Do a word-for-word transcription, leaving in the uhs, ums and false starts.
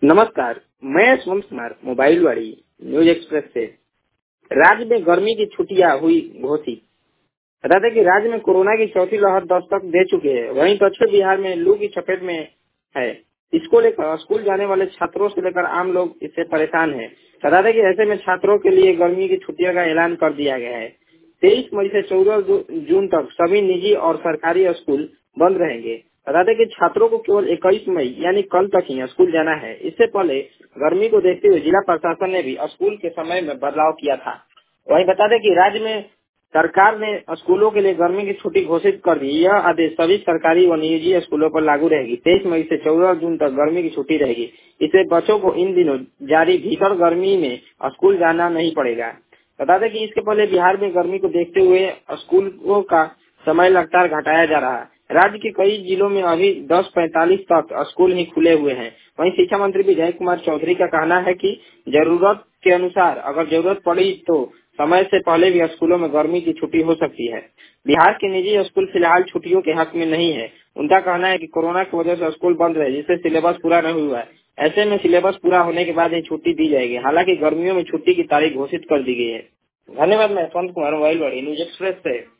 नमस्कार, मैं सुमन कुमार मोबाइल वाली न्यूज एक्सप्रेस से। राज्य में गर्मी की छुट्टियां हुई घोषित। बता दें कि राज्य में कोरोना की चौथी लहर दस्तक दे चुकी है। वहीं दक्षिण बिहार में लू की चपेट में है। इसको लेकर स्कूल जाने वाले छात्रों से लेकर आम लोग इससे परेशान हैं। बता दें कि ऐसे में छात्रों के लिए गर्मी की छुट्टियों का ऐलान कर दिया गया है। तेईस मई से चौदह जून तक सभी निजी और सरकारी स्कूल बंद रहेंगे। बता दें कि छात्रों को केवल इक्कीस मई यानी कल तक ही स्कूल जाना है। इससे पहले गर्मी को देखते हुए जिला प्रशासन ने भी स्कूल के समय में बदलाव किया था। वहीं बता दें कि राज्य में सरकार ने स्कूलों के लिए गर्मी की छुट्टी घोषित कर दी। यह आदेश सभी सरकारी व निजी स्कूलों पर लागू रहेगी। तेईस मई से चौदह जून तक गर्मी की छुट्टी रहेगी। इससे बच्चों को इन दिनों जारी भीषण गर्मी में स्कूल जाना नहीं पड़ेगा। बता दें कि इसके पहले बिहार में गर्मी को देखते हुए स्कूलों का समय लगातार घटाया जा रहा है। राज्य के कई जिलों में अभी दस पैंतालीस तक स्कूल ही खुले हुए हैं। वहीं शिक्षा मंत्री विजय कुमार चौधरी का कहना है कि जरूरत के अनुसार अगर जरूरत पड़ी तो समय से पहले भी स्कूलों में गर्मी की छुट्टी हो सकती है। बिहार के निजी स्कूल फिलहाल छुट्टियों के हक में नहीं है। उनका कहना है कि कोरोना की वजह से स्कूल बंद रहे, जिससे सिलेबस पूरा नहीं हुआ है। ऐसे में सिलेबस पूरा होने के बाद ही छुट्टी दी जाएगी। हालांकि गर्मियों में छुट्टी की तारीख घोषित कर दी गई है। धन्यवाद। मैं सुमन कुमार मोबाइल वाली न्यूज एक्सप्रेस से।